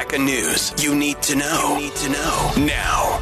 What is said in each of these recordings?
Lekker news you need to know. Now.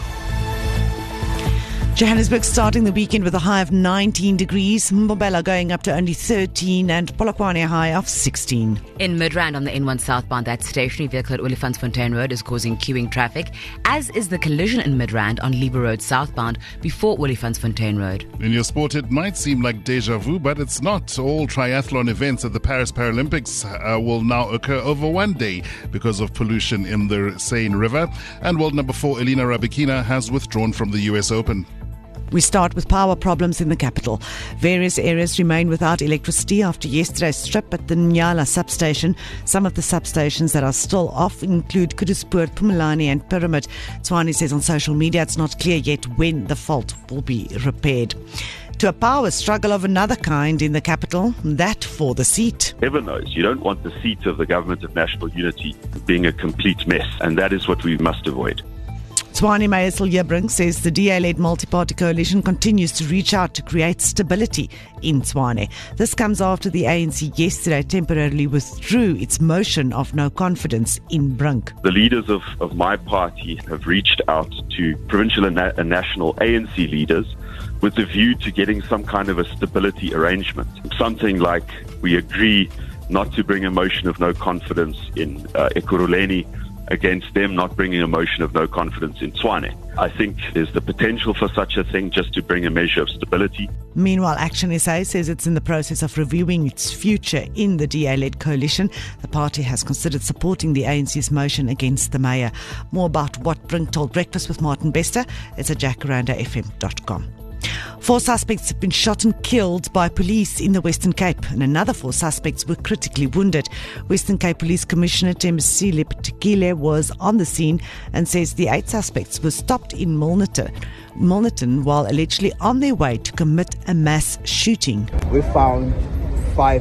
Johannesburg starting the weekend with a high of 19 degrees, Mbombela going up to only 13 and Polokwane a high of 16. In Midrand on the N1 southbound, that stationary vehicle at Olifantsfontein Road is causing queuing traffic, as is the collision in Midrand on Liebe Road southbound before Olifantsfontein Road. In your sport, it might seem like deja vu, but it's not. All triathlon events at the Paris Paralympics will now occur over one day because of pollution in the Seine River. And world number 4 Elena Rybakina has withdrawn from the US Open. We start with power problems in the capital. Various areas remain without electricity after yesterday's strip at the Nyala substation. Some of the substations that are still off include Kuduspoort, Pumalani and Pyramid. Tshwane says on social media it's not clear yet when the fault will be repaired. To a power struggle of another kind in the capital, that for the seat. Heaven knows, you don't want the seat of the Government of National Unity being a complete mess, and that is what we must avoid. Tshwane Mayor Siljebrink says the DA-led multi-party coalition continues to reach out to create stability in Tshwane. This comes after the ANC yesterday temporarily withdrew its motion of no confidence in Brink. The leaders of my party have reached out to provincial and national ANC leaders with a view to getting some kind of a stability arrangement. Something like we agree not to bring a motion of no confidence in Ekurhuleni, against them not bringing a motion of no confidence in Tshwane. I think there's the potential for such a thing just to bring a measure of stability. Meanwhile, Action SA says it's in the process of reviewing its future in the DA-led coalition. The party has considered supporting the ANC's motion against the mayor. More about what Brink told Breakfast with Martin Bester is at jacarandafm.com. 4 suspects have been shot and killed by police in the Western Cape, and another 4 suspects were critically wounded. Western Cape Police Commissioner Thembisile Patekile was on the scene and says the 8 suspects were stopped in Milnerton while allegedly on their way to commit a mass shooting. We found 5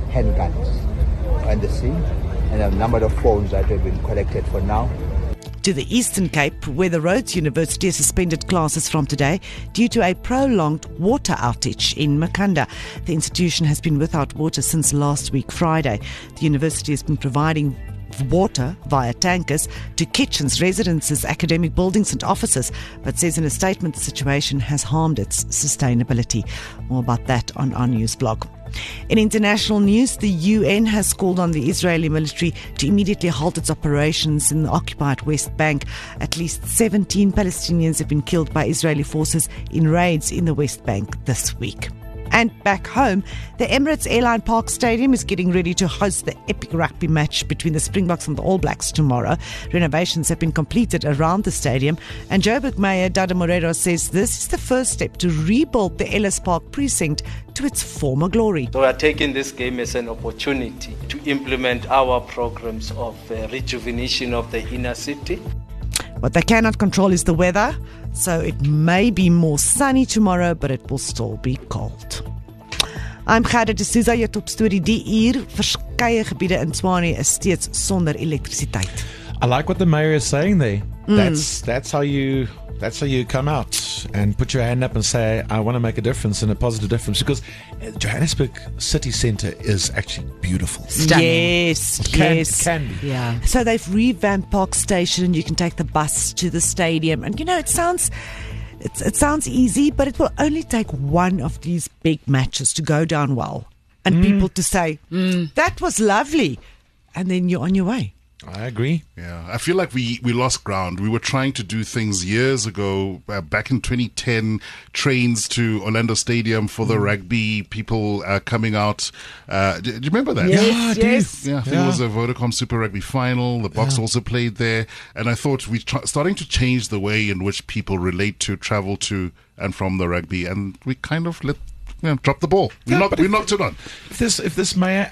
handguns on the scene and a number of phones that have been collected for now. To the Eastern Cape, where the Rhodes University has suspended classes from today due to a prolonged water outage in Makanda. The institution has been without water since last week Friday. The university has been providing water via tankers to kitchens, residences, academic buildings and offices, but says in a statement the situation has harmed its sustainability. More about that on our news blog. In international news, the UN has called on the Israeli military to immediately halt its operations in the occupied West Bank. At least 17 Palestinians have been killed by Israeli forces in raids in the West Bank this week. And back home, the Emirates Airline Park Stadium is getting ready to host the epic rugby match between the Springboks and the All Blacks tomorrow. Renovations have been completed around the stadium, and Joburg Mayor Dada Morero says this is the first step to rebuild the Ellis Park precinct to its former glory. So we are taking this game as an opportunity to implement our programs of rejuvenation of the inner city. What they cannot control is the weather, so it may be more sunny tomorrow, but it will still be cold. I'm Gerda de Souza, jou topstorie die uur. Verskeie gebiede in Tshwane is steeds sonder elektrisiteit. I like what the mayor is saying there. That's how you come out and put your hand up and say, I want to make a difference and a positive difference, because Johannesburg city centre is actually beautiful. Stunning. Yes, It can be. Yeah. So they've revamped Park Station and you can take the bus to the stadium. And you know, it sounds easy, but it will only take one of these big matches to go down well and people to say, that was lovely. And then you're on your way. I agree. Yeah, I feel like we lost ground. We were trying to do things years ago, back in 2010, trains to Orlando Stadium for the rugby, people coming out. Do you remember that? Yes. Yeah, I think it was a Vodacom Super Rugby final. The Boks also played there. And I thought we're starting to change the way in which people relate to, travel to and from the rugby. And we kind of drop the ball. We knocked it on. If this mayor